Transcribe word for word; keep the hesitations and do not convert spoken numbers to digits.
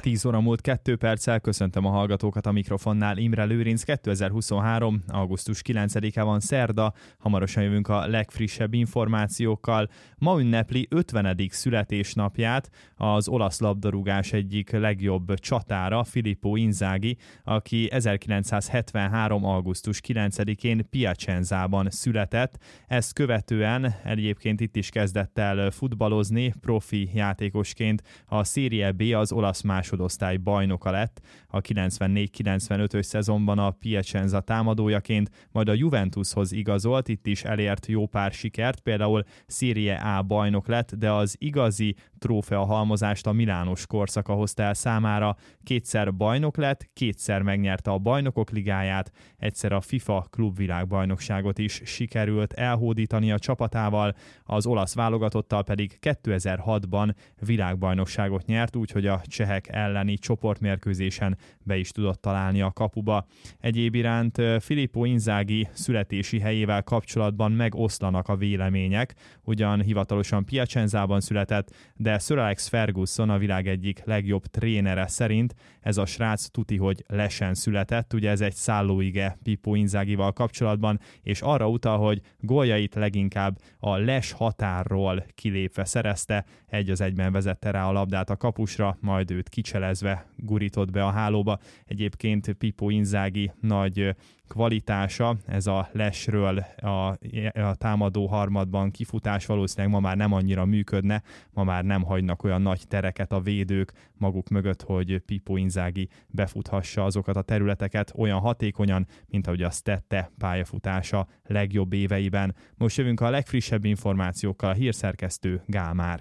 tíz óra múlt kettő perccel, köszöntöm a hallgatókat a mikrofonnál. Imre Lőrinc. kétezer-huszonhárom. augusztus kilencedike van, szerda, hamarosan jövünk a legfrissebb információkkal. Ma ünnepli ötvenedik születésnapját az olasz labdarúgás egyik legjobb csatára, Filippo Inzaghi, aki ezerkilencszázhetvenhárom. augusztus kilencedikén Piacenzában született. Ezt követően egyébként itt is kezdett el futballozni, profi játékosként a Serie B, az olasz másodosztály bajnoka lett. A kilencvennégy kilencvenötös szezonban a Piacenza támadójaként, majd a Juventushoz igazolt, itt is elért jó pár sikert, például Serie A bajnok lett, de az igazi trófea halmozást a milános korszaka hozta el számára. Kétszer bajnok lett, kétszer megnyerte a bajnokok ligáját, egyszer a FIFA klubvilágbajnokságot is sikerült elhódítani a csapatával, az olasz válogatottal pedig kétezer-hatban világbajnokságot nyert, úgyhogy a csehek elleni csoportmérkőzésen be is tudott találni a kapuba. Egyéb iránt Filippo Inzaghi születési helyével kapcsolatban megoszlanak a vélemények, ugyan hivatalosan Piacenzában született, de Sir Alex Ferguson, a világ egyik legjobb trénere szerint ez a srác tuti, hogy Lesen született, ugye ez egy szállóige Pippo Inzaghival kapcsolatban, és arra utal, hogy góljait leginkább a Les határról kilépve szerezte, egy az egyben vezette rá a labdát a kapusra, majd őt kicselezve gurított be a hálóba. Egyébként Pippo Inzaghi nagy kvalitása, ez a lesről a, a támadó harmadban kifutás valószínűleg ma már nem annyira működne, ma már nem hagynak olyan nagy tereket a védők maguk mögött, hogy Pippo Inzaghi befuthassa azokat a területeket olyan hatékonyan, mint ahogy azt tette pályafutása legjobb éveiben. Most jövünk a legfrissebb információkkal, a hírszerkesztő Gálmár.